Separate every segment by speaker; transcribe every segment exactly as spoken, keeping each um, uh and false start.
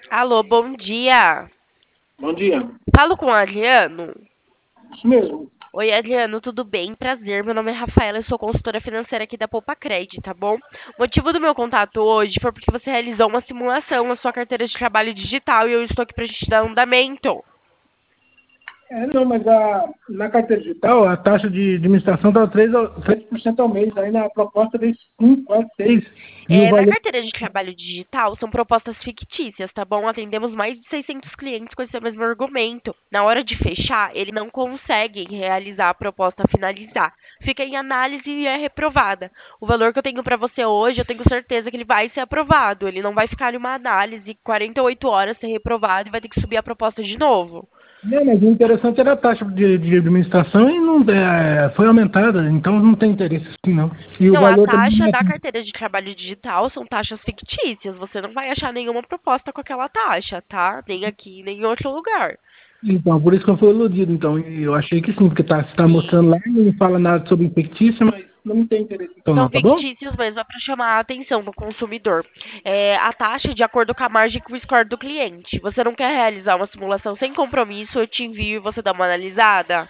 Speaker 1: Alô, bom dia.
Speaker 2: Bom dia.
Speaker 1: Falo com o Adriano.
Speaker 2: Isso mesmo.
Speaker 1: Oi, Adriano, tudo bem? Prazer. Meu nome é Rafaela, eu sou consultora financeira aqui da Poupa Cred, tá bom? O motivo do meu contato hoje foi porque você realizou uma simulação na sua carteira de trabalho digital e eu estou aqui para te dar andamento.
Speaker 2: É, não, mas a, na carteira digital, a taxa de administração está três por cento ao mês. Aí na proposta vem cinco, quase seis. E o
Speaker 1: É, na
Speaker 2: valor.
Speaker 1: carteira de trabalho digital são propostas fictícias, tá bom? Atendemos mais de seiscentos clientes com esse mesmo argumento. Na hora de fechar, ele não consegue realizar a proposta finalizar. Fica em análise e é reprovada. O valor que eu tenho para você hoje, eu tenho certeza que ele vai ser aprovado. Ele não vai ficar em uma análise, quarenta e oito horas ser reprovado e vai ter que subir a proposta de novo.
Speaker 2: Não, mas o interessante era a taxa de, de administração e não é, foi aumentada, então não tem interesse assim, não. E o
Speaker 1: Não, a
Speaker 2: valor também não
Speaker 1: taxa
Speaker 2: é
Speaker 1: da
Speaker 2: assim.
Speaker 1: carteira de trabalho digital são taxas fictícias. Você não vai achar nenhuma proposta com aquela taxa, tá? Nem aqui, nem em outro lugar.
Speaker 2: Então, por isso que eu fui iludido. Então, e eu achei que sim, porque tá, você está
Speaker 1: Sim.
Speaker 2: mostrando lá, não fala nada sobre fictícia, mas não tem interesse então
Speaker 1: São
Speaker 2: não, tá bom?
Speaker 1: fictícios mesmo, é para chamar a atenção do consumidor. É, a taxa de acordo com a margem com o score do cliente. Você não quer realizar uma simulação sem compromisso, eu te envio e você dá uma analisada?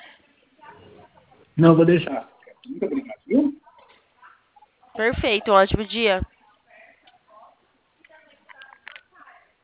Speaker 2: Não, vou deixar. Muito obrigado, viu?
Speaker 1: Perfeito, um ótimo dia.